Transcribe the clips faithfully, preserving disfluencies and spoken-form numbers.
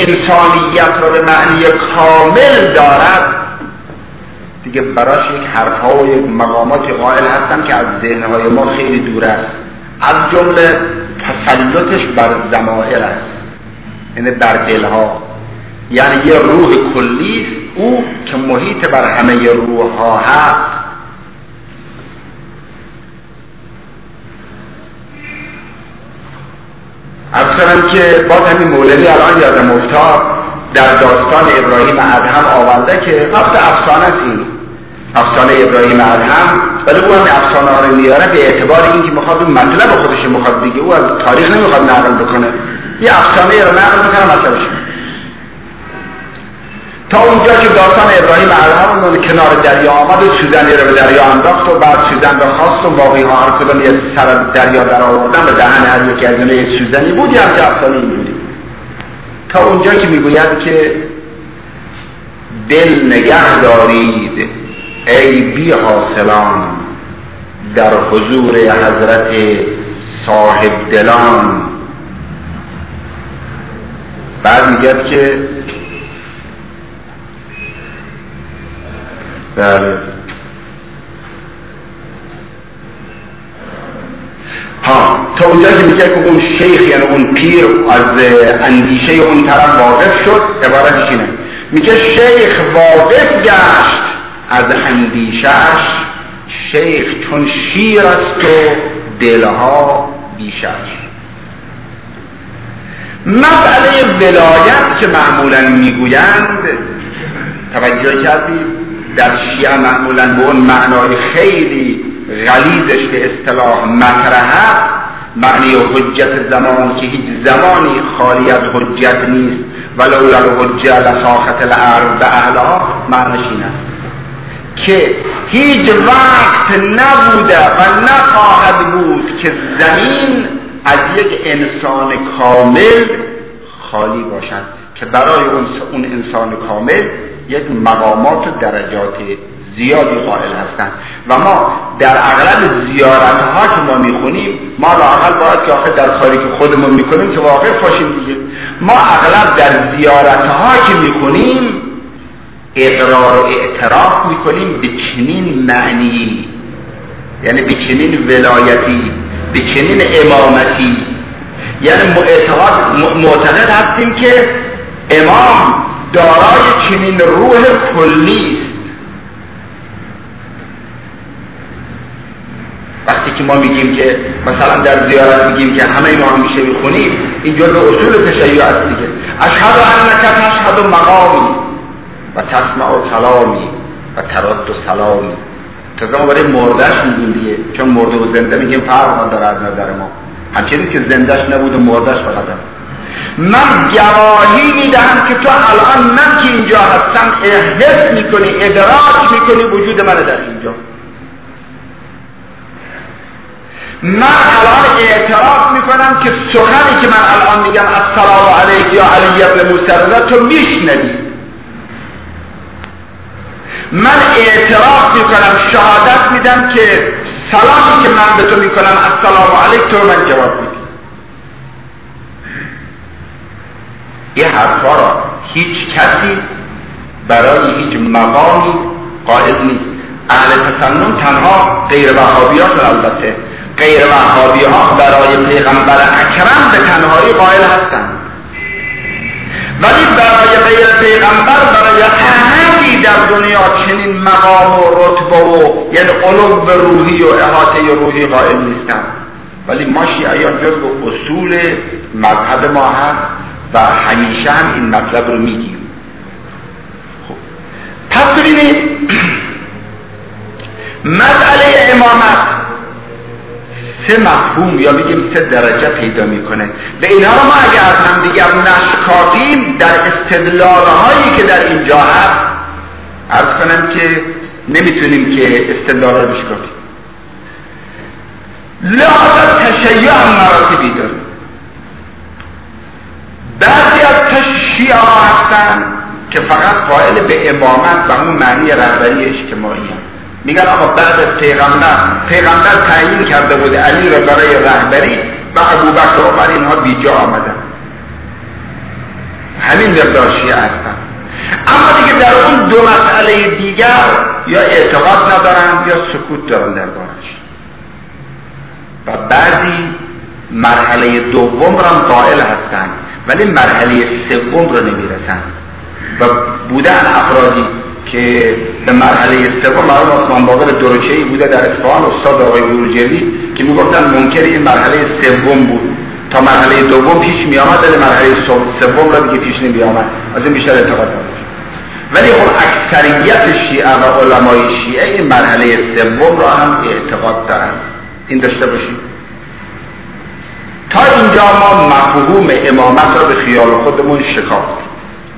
انسانیت را به معنی کامل دارد، دیگه براش یک حرف‌ها و یک مقامات قائل هستن که از ذهن‌های ما خیلی دور است. از جمله تسلطش بر ضمائر است، یعنی بر دلها، یعنی یه روح کلی او که محیط بر همه روح‌ها هست. از کنم که باز همین مولوی الان یادم افتاد در داستان ابراهیم ادهم آورده که وقت افسانه است، این افسانه ابراهیم ادهم، ولی او هم افسانه ها رو میاره به اعتبار اینکه میخواد اون مطلب خودش میخواد دیگه، او از تاریخ نمیخواد نقل بکنه، یه افسانه رو نقل میکنه مطلبش. تا اونجا که داستان ابراهیم ادهم اون کنار دریا آمد و سوزنی رو به دریا انداخت و بعد سوزن رو خواست و باقی ها هر کدوم یه سر دریا در آوردن به دهن هر یکی از اونها یه سوزنی بود، یه همچه افسانه این بودی. تا اونجا که میگوید که دل نگه دارید ای بی حاصلان در حضور حضرت صاحب دلان. بعد میگه که بله ها تا اونجا که میگه که اون شیخ یعنی اون پیر از اندیشه اون طرف واقف شد، عبارتش اینه، میگه شیخ واقف گشت از اندیشش، شیخ چون شیر است و دلها بیشش. مسئله ولایت که معمولا میگویند، توجه کردید در شیعه معمولا به اون معنای خیلی غلیظش به اصطلاح مطرحه، معنی حجت زمان که هیچ زمانی خالی از حجت نیست، ولولا الحجه لساخت الارض اهلها، معنیش این است که هیچ وقت نبوده و نخواهد بود که زمین از یک انسان کامل خالی باشد، که برای اون انسان کامل یک مقامات و درجات زیادی قائل هستند و ما در اغلب زیارت ها که ما میخونیم، ما لااقل باید که آخر در کاری که خودمون میکنیم که واقع باشیم دیگه، ما اغلب در زیارت ها که میخونیم اقرار و اعتراف میکنیم به چنین معنی، یعنی به چنین ولایتی، به چنین امامتی، یعنی معتقد معتقد هستیم که امام دارای چنین روح کلی است. وقتی که ما میگیم که مثلا در زیارت میگیم که همه ما همیشه میخونیم، این جزء اصول تشیع است دیگه، اشهد انک تشهد مقامی و تسمع کلامی و ترد سلامی. تازه ما برای مردش میگیم دیگه، چون مرده و زنده میگیم فرق داره از نظر ما، همچنین که زندهش نبود و مردش فقط. من گواهی میدهم که تو الان من که اینجا هستم احساس میکنی، ادراک میکنی وجود من در اینجا. من الان اعتراف میکنم که سخنی که من الان میگم السلام علیک یا علی ابن موسی رضا تو میشنوی. من اعتراف میکنم، شهادت میدم که سلامی که من به تو میکنم السلام علیک تو من جواب میدی. این حرفا را هیچ کسی برای هیچ مقامی قائل نیست. اهل تسنن تنها غیر وهابیات، البته غیر وهابی ها برای پیغمبر اکرم به تنهایی قائل هستند، ولی برای غیر پیغمبر، برای احدی در دنیا چنین مقام و رتبه و یعنی علو روحی و احاطه روحی قائل نیستند. ولی ما شیعیان جزء اصول مذهب ما هست و همیشه هم این مطلب رو میگیم. خب پس ببینید مسئله امامت سه مفهوم یا بگیم سه درجه پیدا میکنه و اینها رو ما اگر از هم دیگر نشکافیم در استدلالهایی که در اینجا هست، عرض کنم که نمیتونیم که استدلال رو بشکافیم. لحاظ تشیع هم مراتبی داره. بعضی از تشیع ها هستن که فقط قائل به امامت و اون معنی رهبری اجتماعی هم. میگن آقا بعد از پیغمبر پیغمبر تعیین کرده بود علی را برای رهبری و ابوبکر و عمر اینها بیجا آمدن. همین مقدار شیعه هستن. اما دیگه در اون دو مسئله دیگر یا اعتقاد ندارند یا سکوت دارن دربارش و بعضی مرحله دوم را قائل هستند ولی مرحله سوم رو نمیرسن و بودن افرادی که به مرحله سوم، معلوم عثمان باقر دروچه‌ای بوده در اصفهان، استاد آقای بروجردی، که میگفتن منکر این مرحله سوم بود، تا مرحله دوم پیش می آمد ولی مرحله سوم را دیگه پیش نمی آمد، از این بیشتر اعتقاد نداشت. ولی خب اکثریت شیعه و علمای شیعه این مرحله سوم را هم اعتقاد دارن. این داشته باشیم. تا اینجا ما مفهوم امامت را به خیال خودمون شکافتیم.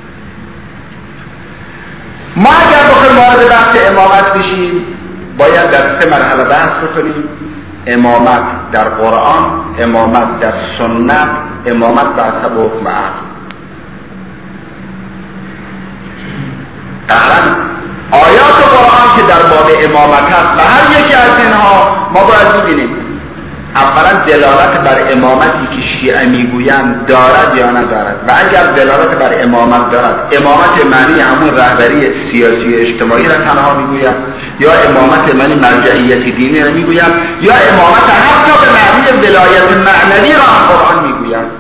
ما اگر بخوایم وارد بحث امامت بشیم باید در سه مرحله بحث بکنیم: امامت در قرآن، امامت در سنت، امامت بر حسب حکم عقل. قطعاً آیات قرآن که در باب امامت هست و هر یکی از اینها ما باید ببینیم اولا دلالت بر امامتی که شیعه میگویند دارد یا ندارد، و اگر دلالت بر امامت دارد، امامت معنی همون رهبری سیاسی اجتماعی را تنها میگوید، یا امامت معنی مرجعیت دینی را میگوید، یا امامت حتی به معنی ولایت معنوی را هم قرآن میگوید.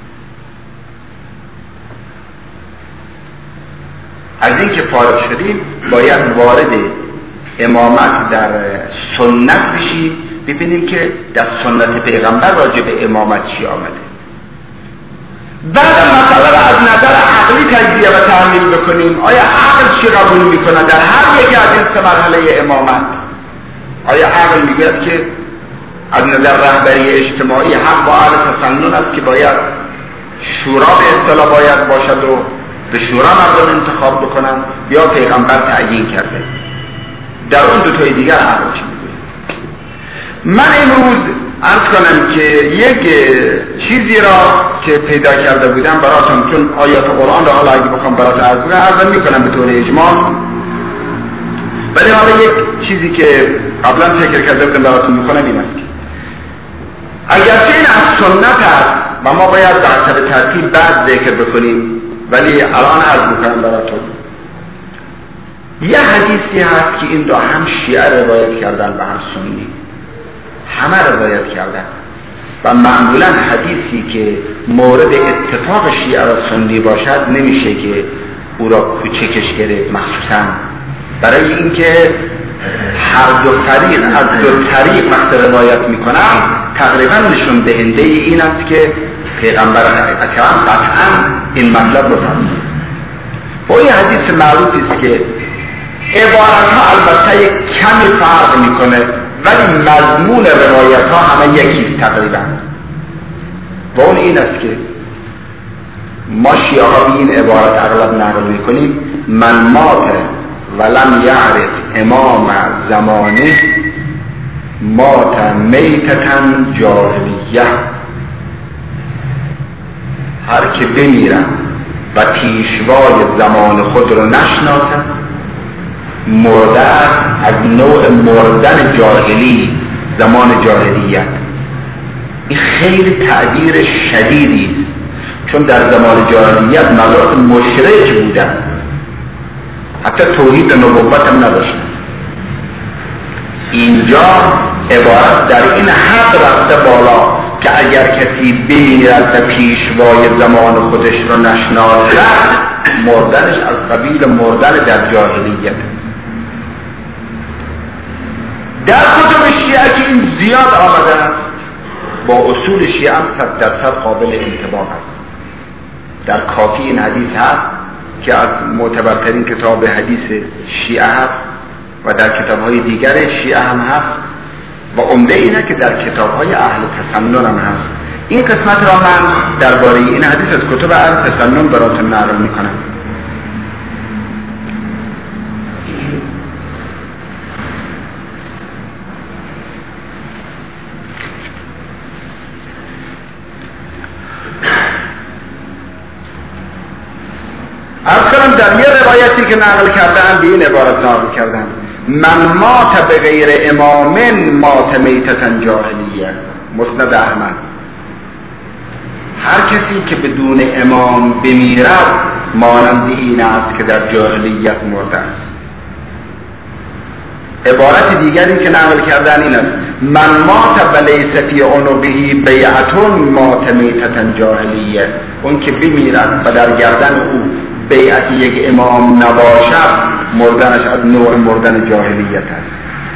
از این که فارغ شدیم باید وارد امامت در سنت بشیم، ببینیم که در سنت پیغمبر راجع به امامت چی آمده. بعد مسئله را از نظر عقلی تجزیه و تحلیل بکنیم. آیا عقل چی قبول میکنه در هر یکی از این سه مرحله امامت؟ آیا عقل میگوید که از نظر رهبری اجتماعی حق با اهل تسنن است که باید شورا به اصطلاح باید باشد و به شورا مردم انتخاب بکنن، یا پیغمبر تعیین کرده؟ در اون دو تای دیگر عقل چی میگوید؟ من امروز عرض کنم که یک چیزی را که پیدا کرده بودم براتون، چون آیات قرآن را حالا اگه بخوام براتون عرض کنم عرض میکنم به طور اجمال، ولی حالا یک چیزی که قبلا فکر کرده بودم براتون میکنم این است که اگرچه این از سنت است و ما باید در حسب ترتیب بعد ذکر بکنیم، ولی الان عرض میکنم براتون یه حدیثی هست که این دو هم شیعه روایت کردن و هم سنی، همه روایت کردن و معمولا حدیثی که مورد اتفاق شیعه و سنی باشد نمیشه که او را کوچکش گرفت، مخصوصا برای اینکه هر دو طریق از دو طریق وقت روایت میکنن تقریبا نشون دهنده این است که پیغمبر اکرم قطعا این مطلب رو فرمود. با این حدیث معروفی است که عبارت ها البته کمی فرق میکنه ولی مضمون روایت ها همه یکیست تقریبا، و اون این است که ما شیعه ها به این عبارت اغلب نقل میکنیم: من مات ولم یعرف امام زمانه مات میتتا جاهلیه. هر که بمیرن و پیشوای زمان خود رو نشناسن مرده از نوع مردن جاهلی، زمان جاهلیت. این خیلی تعبیر شدیدی است، چون در زمان جاهلیت مردم مشرک بودن، حتی توحید نبوت هم نداشتن. اینجا عبارت در این حد رفته بالا که اگر کسی بمیرد و پیشوای زمان خودش رو نشناسد مردنش از قبیل مردن در جاهلیت. در کتب شیعه که این زیاد آمده است، با اصول شیعه هم صد درصد قابل انطباق است. در کافی این حدیث هست که از معتبرترین کتاب حدیث شیعه هست و در کتاب‌های دیگر شیعه هم هست، و عمده اینه که در کتاب‌های اهل تسنن هم هست. این قسمت را من درباره این حدیث از کتب اهل تسنن براتون نقل میکنم. از کنم در یه روایتی که نقل کردن به این عبارت نقل کردن: من مات به غیر امام مات میتتا جاهلیه. مسند احمد. هر کسی که بدون امام بمیرد مانند این است که در جاهلیت مرده است. عبارت دیگری که نقل کردن این است: من مات ولیس فی عنقه بیعتون مات میتة جاهلیه. اون که بمیرد و در گردن او بیعت یک امام نباشد مردنش از نوع مردن جاهلیت است.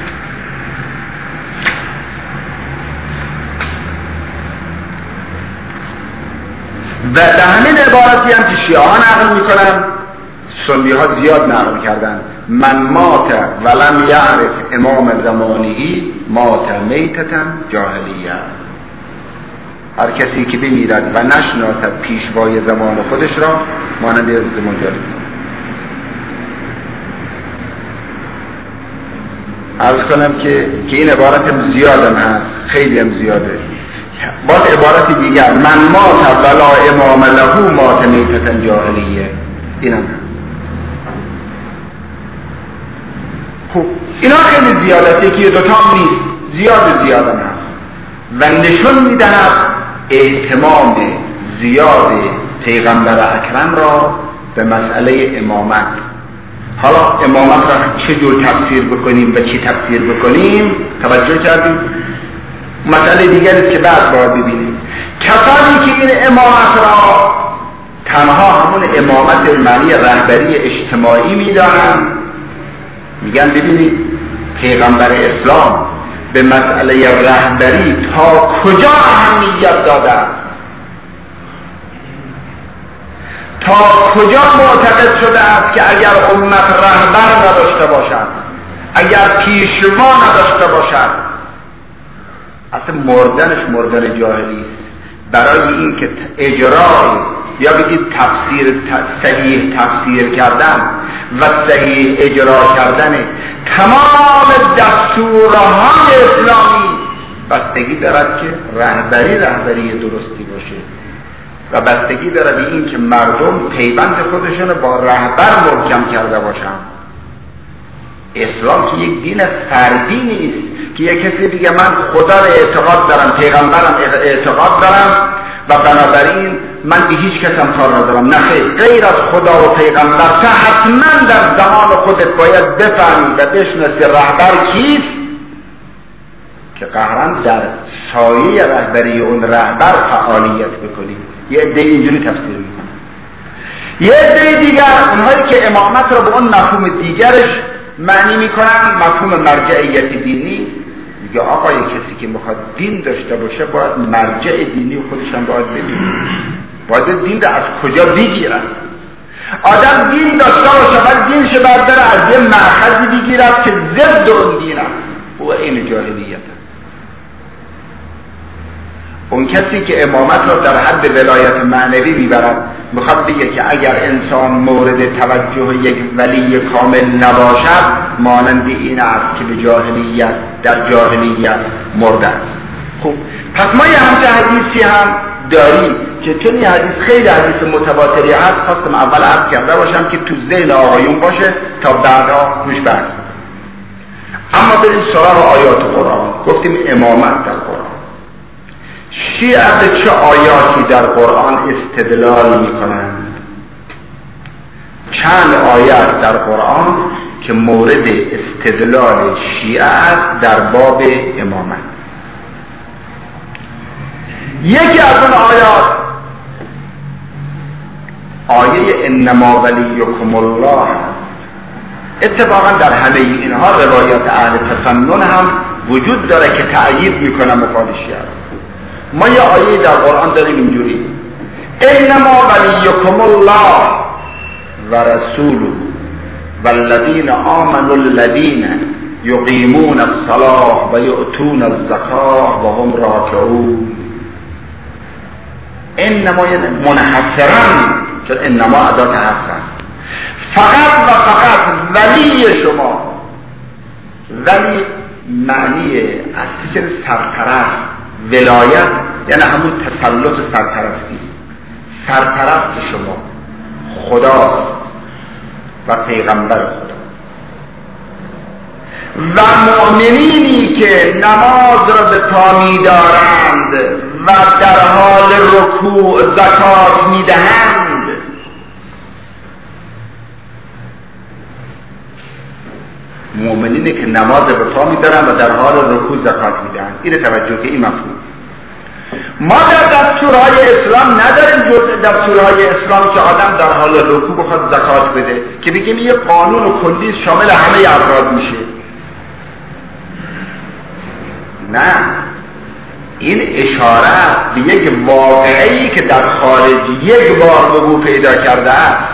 و در همین عبارتی هم که شیعه ها نقل میکنن، سنی ها زیاد نقل کردن: من مات ولم یعرف امام زمانهی مات میتة جاهلیه. هر کسی که بمیرد و نشناسد پیشوای زمان خودش را مانند زمان جاهلیه. عرض کنم که که این عبارت هم زیاد هم هست، خیلی هم زیاده. باز عبارت دیگر: من مات ولا امام له مات میتة جاهلیه. این هم خب اینا خیلی زیادته که دوتا نیست، زیاد زیاد هم هست و نشون میدهد اهتمام زیاد پیغمبر اکرم را به مسئله امامت. حالا امامت را چه جور تفسیر بکنیم و چی تفسیر بکنیم توجه کردیم؟ مسئله دیگری که بعد باید ببینیم. کسانی که این امامت را تنها همون امامت معنی رهبری اجتماعی میدانند، میگن ببینید پیغمبر اسلام به مسئله رهبری تا کجا اهمیت داده، تا کجا معتقد شده است که اگر امت رهبر نداشته باشد، اگر پیشوا نداشته باشد، اصلا مردنش مردن جاهلی است. برای این که اجرای یا بگید تفسیر صحیح تفسیر کردن و صحیح اجرا کردن تمام دستورهای اسلامی بستگی دارد که رهبری رهبری درستی باشه و بستگی دارد به این که مردم پیوند خودشون با رهبر محکم کرده باشن. اسلام که یک دین فردی نیست که یک کسی دیگه من خدا را اعتقاد دارم، پیغمبرم اعتقاد دارم و بنابراین من به هیچ کسم کار ندارم. نه خیر، غیر از خدا و پیغمبر تا حتما در زمان خودت باید بفهمی و بشناسی رهبر کیست که قهرن در سایه رهبری اون رهبر فعالیت بکنی. یه عده اینجوری تفسیر میکنه، یه عده دیگر اونهایی که امامت رو به اون مفهوم دیگرش معنی میکنن، مفهوم مرجعیت دینی. میگه آقا یک کسی که میخواد دین داشته باشه باید مرجع دینی خودش هم باید بدونه، باید دین رو از کجا بگیرد. آدم دین داشته باشه باید دینش باید داره از یه مأخذی بگیرد که ضد اون دین است، او این جاهلیت است. اون کسی که امامت را در حد ولایت معنوی میبرد میخواد بگه که اگر انسان مورد توجه یک ولی کامل نباشد مانند این است که به جاهلیت در جاهلیت مرده است. خب پس ما یه همچه حدیثی هم داریم که چون این حدیث خیلی حدیث متواتری هست، خواستم اول عرض کرده باشم که تو ذهن آقایون باشه تا بعدا روش برد. اما بریم سراغ آیات قرآن. گفتیم امامت در قرآن. شیعه به چه آیاتی در قرآن استدلال می کنند؟ چند آیات در قرآن که مورد استدلال شیعه است در باب امامت. یکی از اون آیات آیه انما ولیکم الله. اتفاقا در همه اینها روایات اهل تسنن هم وجود داره که تأیید میکنه مفاد شیعه. ما یه آیه در قرآن داریم اینجوری: انما ولیکم الله و رسوله والذین آمنوا الذین یقیمون الصلاة و یؤتون الزکاة و هم راکعون. انما یعنی منحصرا، چون انما ادات حصر است، فقط و فقط ولی شما. ولی معنی اصلی سرپرست، ولایت یعنی همون تسلط سرپرستی. سرپرست شما خداست و پیغمبر خدا و مؤمنینی که نماز را به پا می‌دارند و در حال رکوع زکات میدهند. مؤمنینه که نماز به پا میدارن و در حال رکوع زکات میدهند. این توجه که این مفهوم. ما در دستورهای اسلام نداریم جز دستورهای اسلام که آدم در حال رکوع بخواد زکات بده که بگیم یه قانون و کلی شامل همه افراد میشه. نه، این اشاره به یک واقعی که در خارج یک بار وقوع پیدا کرده است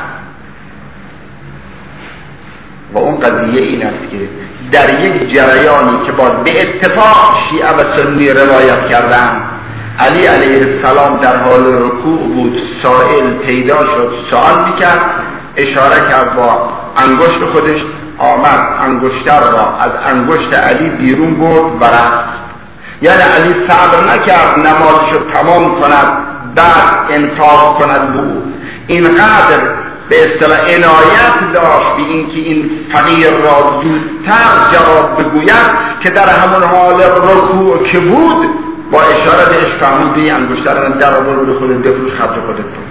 و اون قضیه این است که در یک جریانی که باز به اتفاق شیعه و سنی روایت کردن، علی علیه السلام در حال رکوع بود، سائل پیدا شد، سوال میکرد، اشاره کرد با انگشت خودش، آمد انگشتر را از انگشت علی بیرون برد و رفت. یعنی علی صبر نکرد نمازش رو تمام کند بعد انفاق کند بود. اینقدر به اصطلاح عنایت داشت به اینکه این فقیر را زودتر جواب بگوید که در همون حال رکوع که بود با اشاره بهش فرمود به انگشتر را در آور به خودت بفروش، خرج خودت کن.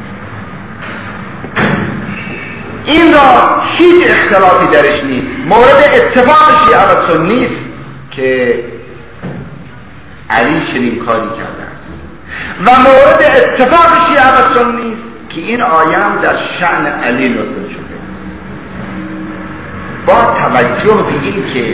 این را هیچ اختلافی درش نیست. مورد اتفاق شیعه و سنی است که علی چنین کاری کرده و مورد اتفاق شیعه و سنی است که این آیه هم در شأن علی نازل شده. با توجه به این که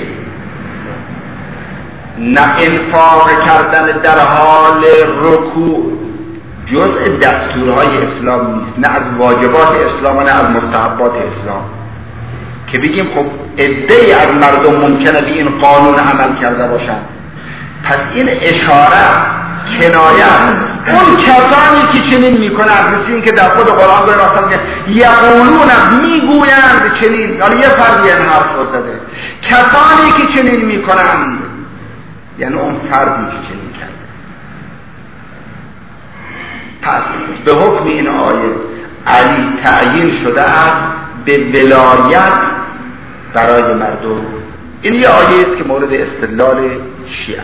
نه انفاق کردن در حال رکوع جزء دستورهای اسلام نیست، نه از واجبات اسلام نه از مستحبات اسلام، که بگیم خب عده‌ای از مردم ممکنه به این قانون عمل کرده باشند. پس این اشاره کنایه اون کسانی که چنین میکنند، مثل این که در خود قرآن به راستان که یقولون میگویند چنین، حالا یه فردی این حرف زده، کسانی که چنین میکنند یعنی اون فردی که چنین کرده. پس به حکم این آیه علی تعیین شده است به ولایت برای مردم. این یه آیه است که مورد استدلال شیعه.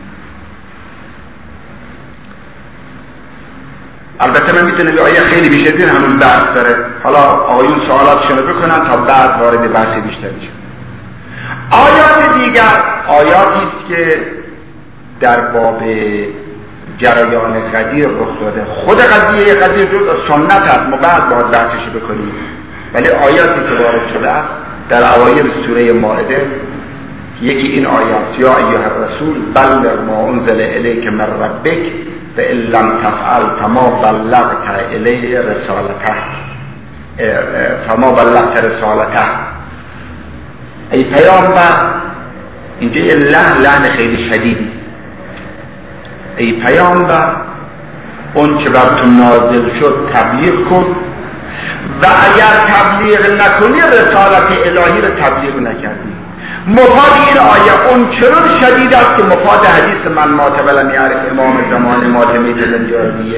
البته من میتونم به آیه خیلی بیشتر دین همون بحث داره، حالا آقایون سوالاتشون رو بکنن تا بعد وارد بحث بیشتری شد. آیات دیگر آیاتی است که در باب جریان قدیر رخ داده. خود قضیه قدیر جز از سنت است، ما بعد باید بحثش بکنیم، ولی آیاتی که وارد شده است در اوایل سوره مائده، یکی این آیات یا ایها الرسول بلغ ما انزل الیک من ربک فإن لم تفعل فما بلغت الیه رسالته فما بلغت رسالته. ای پیامبر، اینجا یه لحن لحن خیلی شدیدی، ای پیامبر اون که بر تو نازل شد تبلیغ کن و اگر تبلیغ نکنی رسالت الهی رو تبلیغ نکردی. مفاد این آیه اون چنان شدید است که مفاد حدیث من مات ولم یعرف امام زمان مات میتلن جاریه.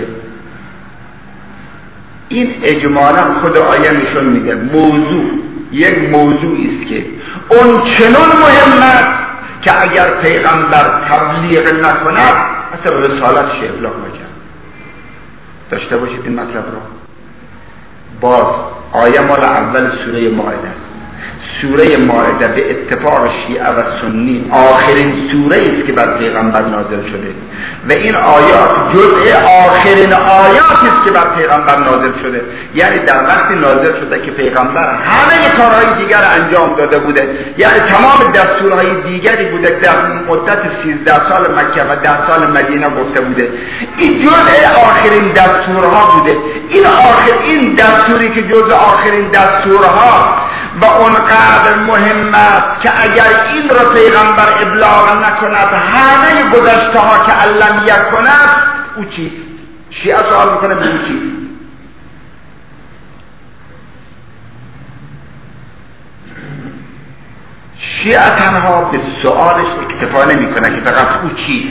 این اجمالا خود آیه نشون میده موضوع یک موضوعی است که اون چنان مهم است که اگر پیغمبر تبلیغ نکند اصلا رسالتش ابلاغ نکرد. داشته باشید این مطلب رو. باز آیه مال اول سوره مائده است. سوره مائده به اتفاق شیعه و سنی آخرین سوره است که بر پیغمبر نازل شده و این آیات جزء آخرین آیاتی است که بر پیغمبر نازل شده. یعنی در وقتی نازل شده که پیغمبر همه کارهای دیگر انجام داده بوده، یعنی تمام دستورهای دیگری بوده که در مدت سیزده سال مکه و ده سال مدینه گفته بوده. این جزء آخرین دستورها بوده. این آخر این دستوری که جزء آخرین دستورها و اونقدر مهم است که اگر این را پیغمبر ابلاغ نکند همه گذشته ها که علم یکند او چیست؟ شیعه سوال میکنه به او چیست؟ شیعه تنها به سوالش اکتفا نمیکنه که فقط او چیست.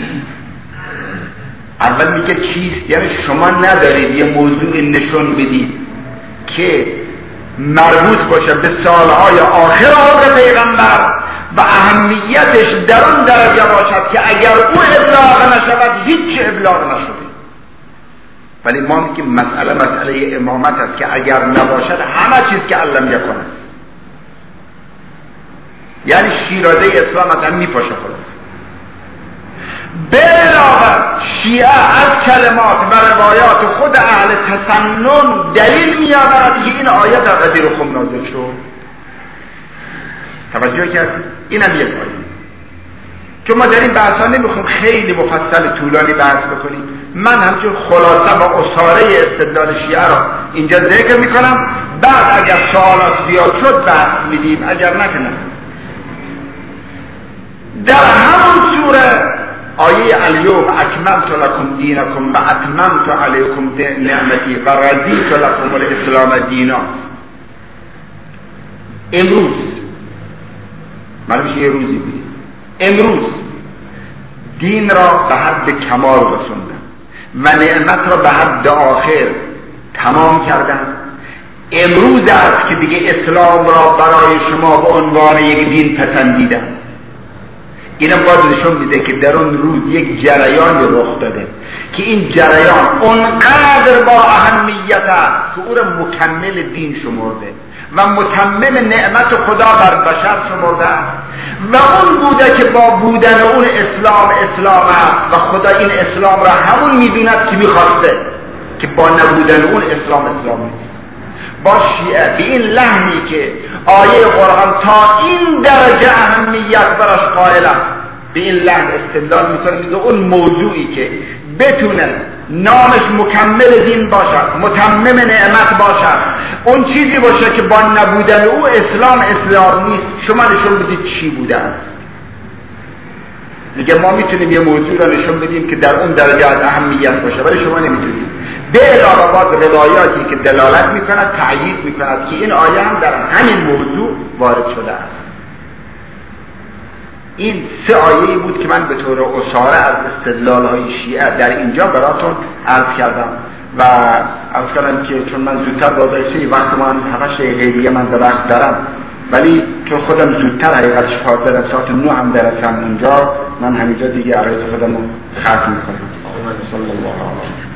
اول میگه چیست، یعنی شما ندارید یه موضوع نشون بدید که مربوط باشه به سالهای آخر عمر پیغمبر و اهمیتش در اون درجه باشد که اگر او ابلاغ نشود هیچ ابلاغ نشده. ولی ما میگیم مسئله مسئله امامت است که اگر نباشد همه چیز که علم یکن است. یعنی شیرازه اسلام مثلا میپاشه خلاص. به علاوه شیعه از کلمات و روایات خود اهل تسنن دلیل میآورد که این آیه در غدیر خم نازل شد. توجه کرد؟ اینم یک آیه. چون ما در این بحثا نمیخوایم خیلی مفصل طولانی بحث بکنیم، من همچون خلاصه و اصاره استدلال شیعه را اینجا ذکر میکنم، بعد اگر سوالات زیاد شد بحث میدیم، اگر نکنم. در همون سوره آیه الیوم اکملت لکم دینکم و اتممت علیکم نعمتی و رضیت لکم الاسلام دینا. امروز معلومش یه روزی بود، امروز دین را به حد کمال رسوندم و نعمت را به حد آخر تمام کردم. امروز است که دیگه اسلام را برای شما به عنوان یک دین پسندیدم. اینم باید نشون میده که در اون روز یک جریان رخ داده که این جریان اونقدر با اهمیت است که او را مکمل دین شمرده و متمم نعمت خدا بر بشر شمرده است و اون بوده که با بودن اون اسلام اسلام است و خدا این اسلام را همون میدوند که میخواسته که با نبودن اون اسلام اسلام نیست. با شیعه به این لحنی که آیه قرآن تا این درجه اهمیت براش قائل است، به این لحن استدلال میکنه میگه اون موضوعی که بتونه نامش مکمل دین باشد، متمم نعمت باشد، اون چیزی باشه که با نبودن او اسلام اسلام نیست، شما نشون بدید چی بوده است. میگه ما میتونیم یه موضوع را نشون بدیم که در اون درجه از اهمیت باشه ولی شما نمیتونید. به علاوه باز روایاتی که دلالت میکند تأیید میکند که این آیه هم در همین موضوع وارد شده است. این سه آیه‌ای بود که من به طور اصاره از استدلال‌های شیعه در اینجا براتون عرض کردم و عرض کردم که چون من زودتر بازرسی وقت من هفتش دقیقه دیگه من درست دارم، ولی چون خودم زودتر حقیقتش حاضرم ساعت نه هم درستم اینجا، من همینجا دیگه عرض خودم رو ختم میکنم. صلی الله علیه و